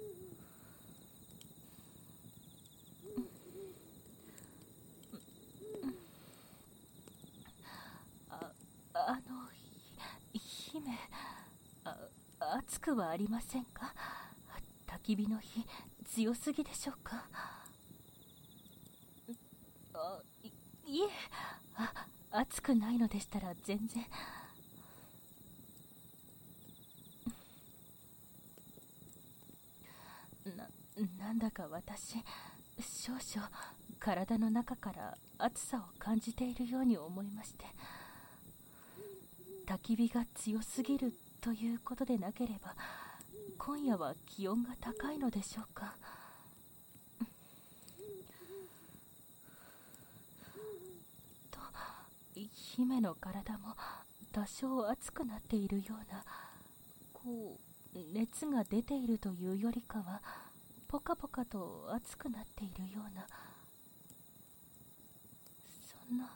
姫、暑くはありませんか？焚き火の火、強すぎでしょうか？いえ、暑くないのでしたら全然。なんだか私、少々体の中から暑さを感じているように思いまして、焚き火が強すぎるということでなければ、今夜は気温が高いのでしょうか。と、姫の体も多少熱くなっているような、熱が出ているというよりかは、ポカポカと熱くなっているような、そんな。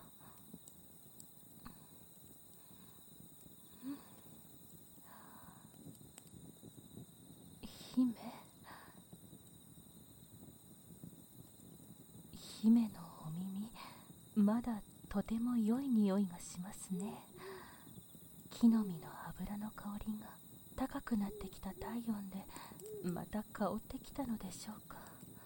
姫のお耳、まだとても良い匂いがしますね。木の実の油の香りが高くなってきた体温でまた香ってきたのでしょうか。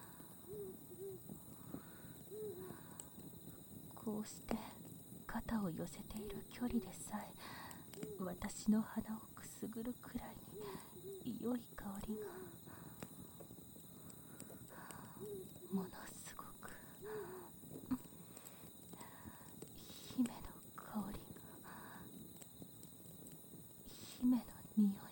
こうして肩を寄せている距離でさえ、私の鼻をくすぐるくらいに良い香りが、ものすごく、姫の香りが、姫の匂いが、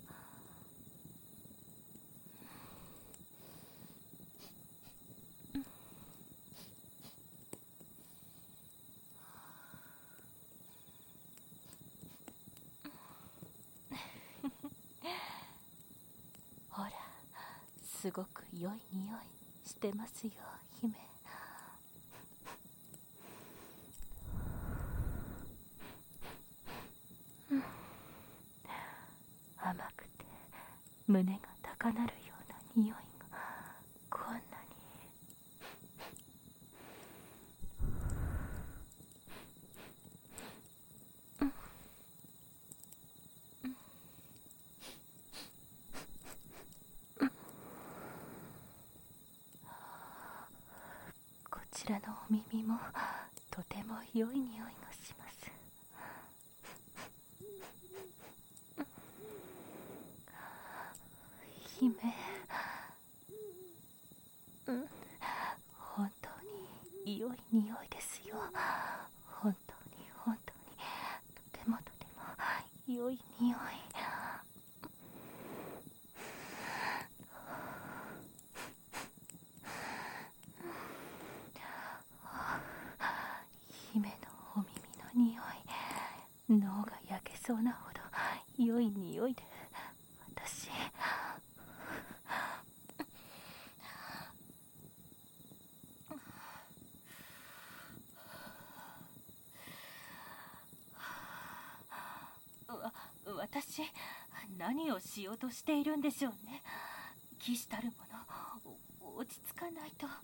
ほら、すごく良い匂いしてますよ、姫。甘くて胸が高鳴るような匂いがこんなに。こちらのお耳もとても良い匂いがします。姫、本当に良い匂いですよ。本当に本当に、とてもとても良い匂い。姫のお耳の匂い、脳が焼けそうなほど良い匂いで、私、私、何をしようとしているんでしょうね。騎士たるもの、落ち着かないと。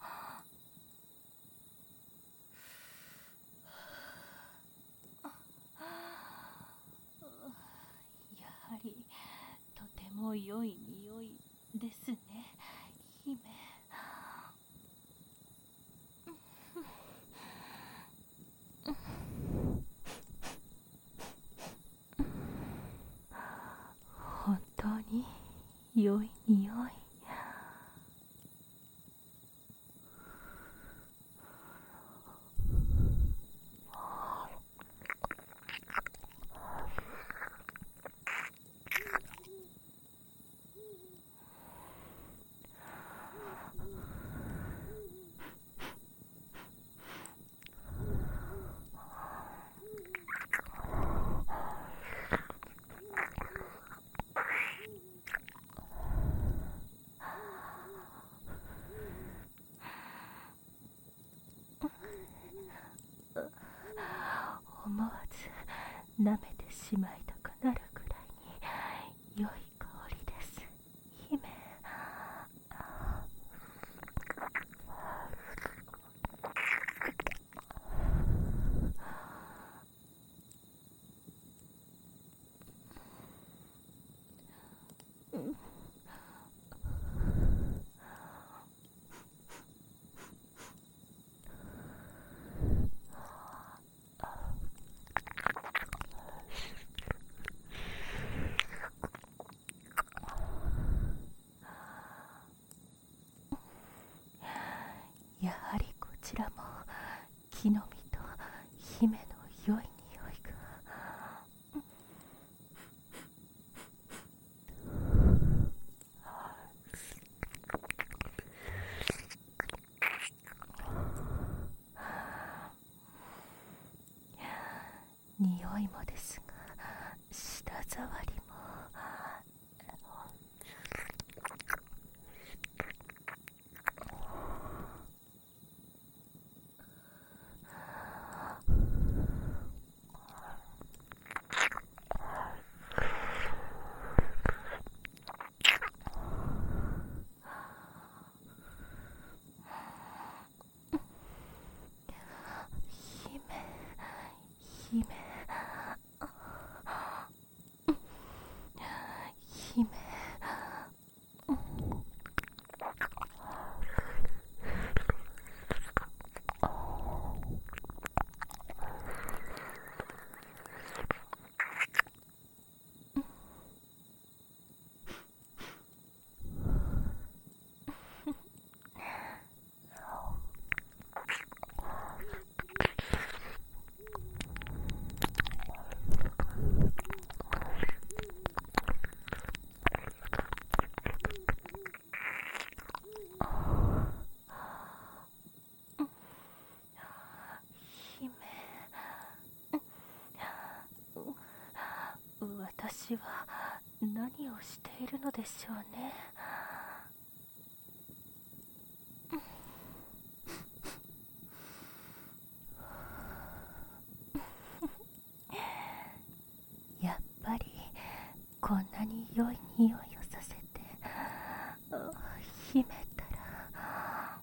やはりとても良い匂いですね、姫。本当に良い匂い。思わず舐めてしまいたくなるくらいに良い香りです、姫。 匂いもですが、舌触りも。姫、姫、私は何をしているのでしょうね。やっぱりこんなに良い匂いをさせて秘めたら。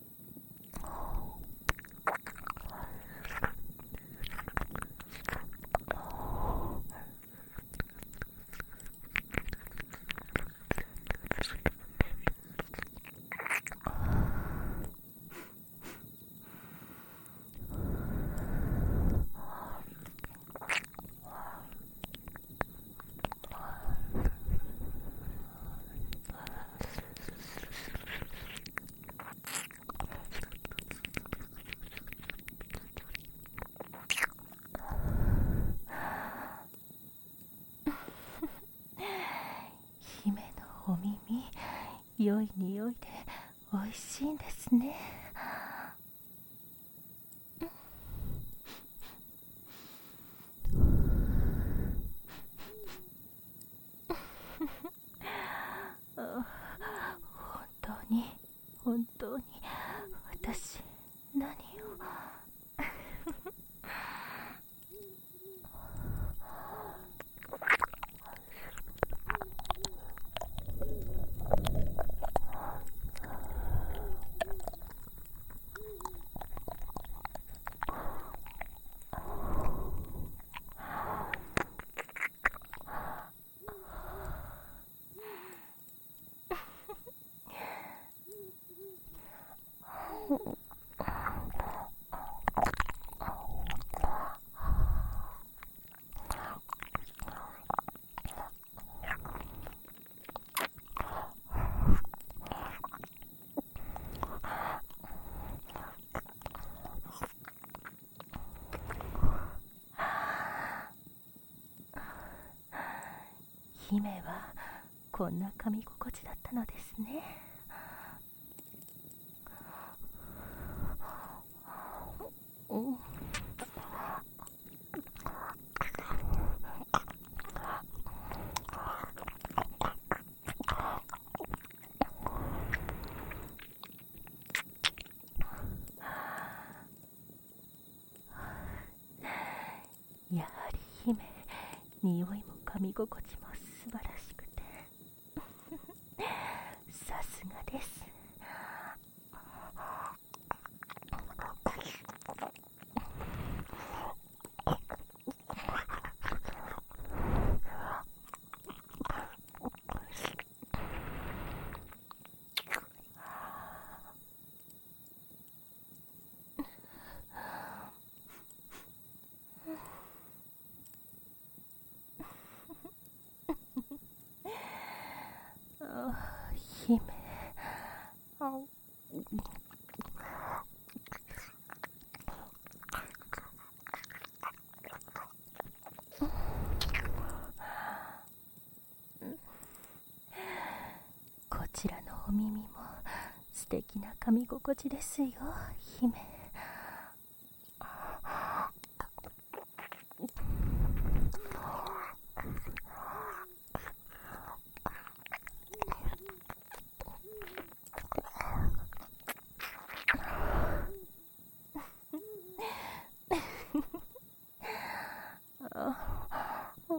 姫のお耳、良い匂いでおいしいんですね。本当に私何を。姫はこんな噛み心地だったのですね。やはり姫、匂いも噛み心地も素晴らしくてさすがです。姫、こちらのお耳も素敵な噛み心地ですよ、姫。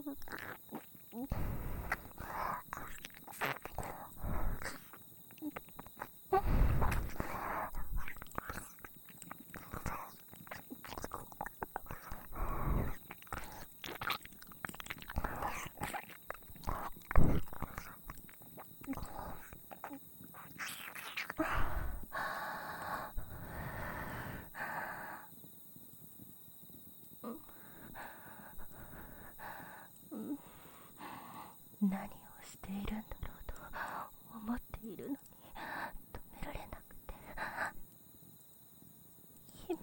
何をしているんだろうと思っているのに止められなくて、姫、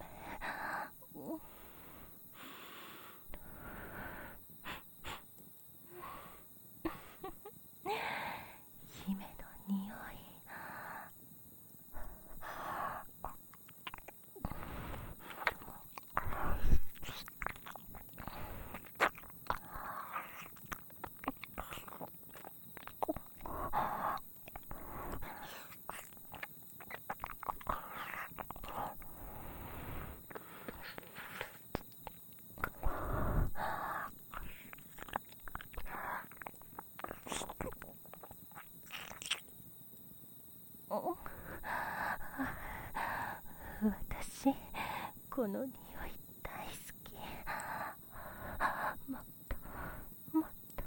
姫の匂い。私、この匂い大好き。もっともっと。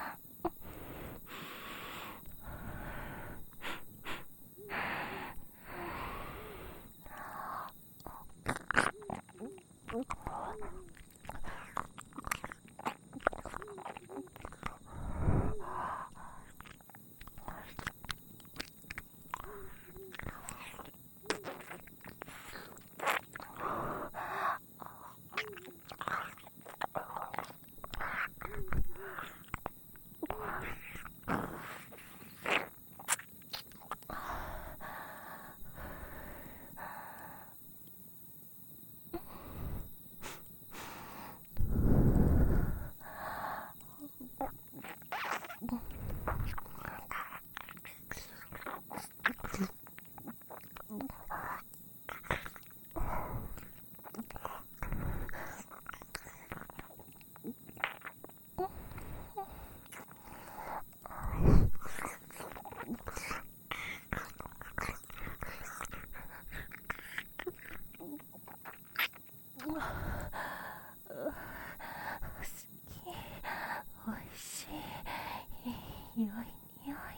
おいしい、良い匂い。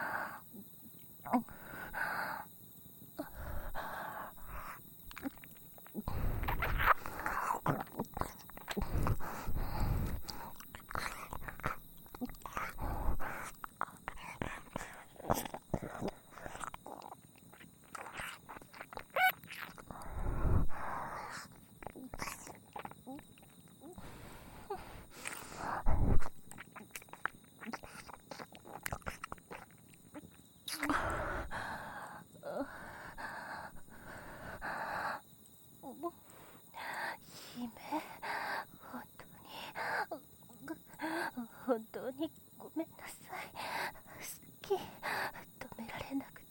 姫、本当にごめんなさい。好き、止められなくて。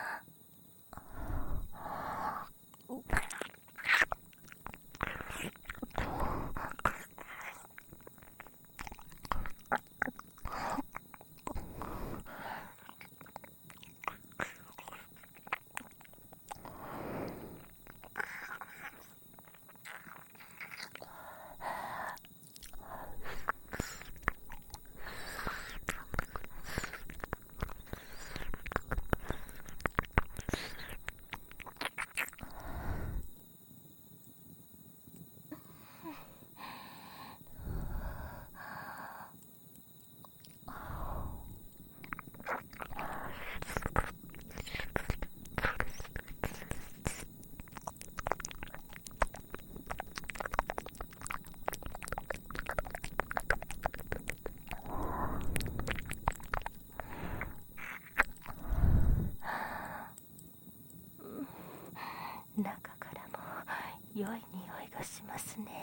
中からも良い匂いがしますね。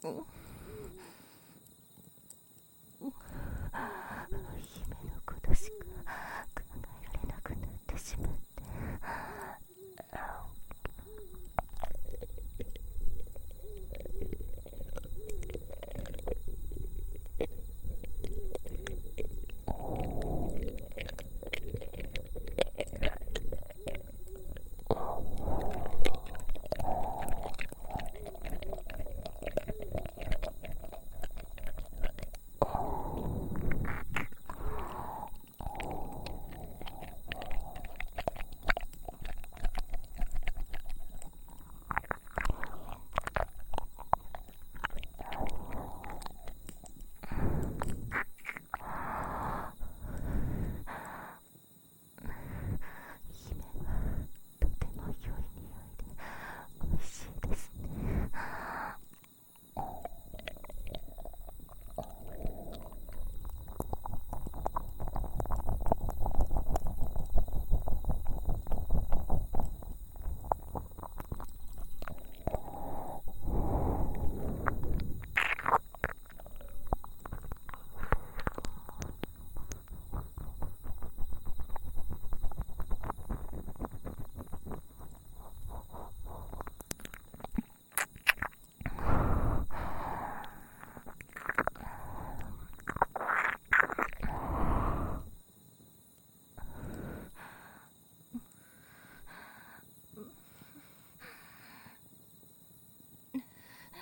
姫のことしか考えられなくなってしまって。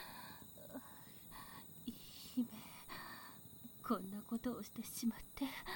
姫、こんなことをしてしまって。